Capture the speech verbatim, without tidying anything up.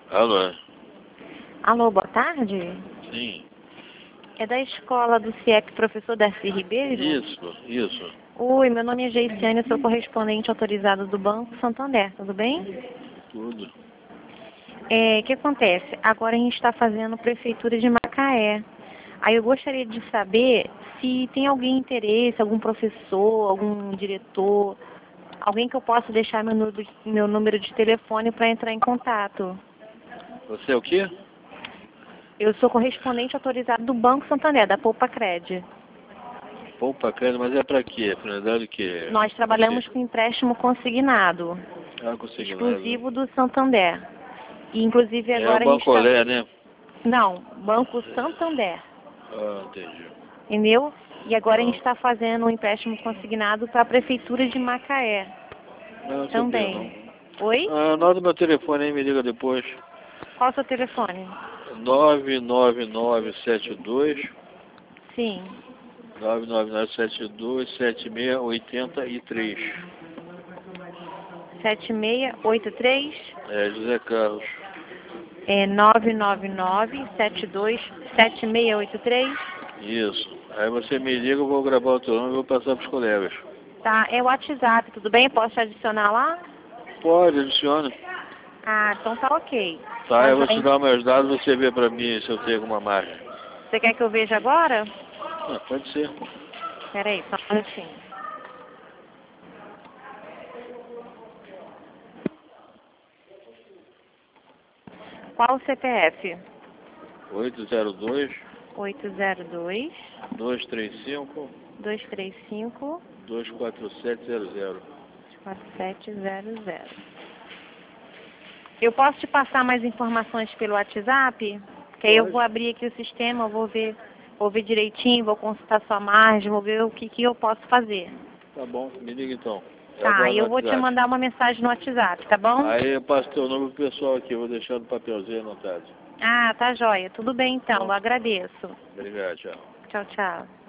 Alô? Alô, boa tarde. Sim. É da escola do C I E P, professor Darcy Ribeiro? Isso, isso. Oi, meu nome é Geiciane, eu sou correspondente autorizado do Banco Santander, tudo bem? Tudo. É, o que acontece? Agora a gente está fazendo Prefeitura de Macaé. Aí eu gostaria de saber se tem alguém interesse, algum professor, algum diretor, alguém que eu possa deixar meu número, meu número de telefone para entrar em contato. Você é o quê? Eu sou correspondente autorizado do Banco Santander, da Poupa Cred. Poupa crédito, mas é pra quê? Finalidade o quê? Nós trabalhamos com empréstimo consignado, Ah, consegui nada. exclusivo do Santander. E inclusive É o agora a gente está... Bancolé, né? Não, Banco Santander, Ah, entendi. entendeu? E agora a gente Ah. está fazendo um empréstimo consignado para a Prefeitura de Macaé. Não, não sei o quê, Também. não. Oi? Ah, anota meu telefone aí, me liga depois. Qual o seu telefone? nove nove nove sete dois Sim. nove nove nove sete dois sete seis oito três. sete seis oito três? É, José Carlos. É nove nove nove sete dois sete seis oito três? Isso. Aí você me liga, eu vou gravar o teu nome e vou passar pros colegas. Tá, é o WhatsApp, tudo bem? Posso te adicionar lá? Pode, adiciona. Ah, então tá ok. Tá, Tá, eu vou te joia. dar meus dados, você vê pra mim se eu tenho alguma margem. Você quer que eu veja agora? Ah, pode ser. Espera aí, só um minutinho. Qual o C P F? oito zero dois, oito zero dois, dois três cinco, dois três cinco, dois quatro sete zero zero. quatro sete zero zero. Eu posso te passar mais informações pelo WhatsApp? Que aí eu Pode. vou abrir aqui o sistema, eu vou ver, vou ver direitinho, vou consultar sua margem, vou ver o que, que eu posso fazer. Tá bom, me liga então. Eu Tá, aguardo e no eu vou te WhatsApp. mandar uma mensagem no WhatsApp, tá bom? Aí eu passo teu nome pro pessoal aqui, eu vou deixar no papelzinho anotado. Ah, tá joia. Tudo bem então, Bom. eu agradeço. Obrigado, tchau. Tchau, tchau.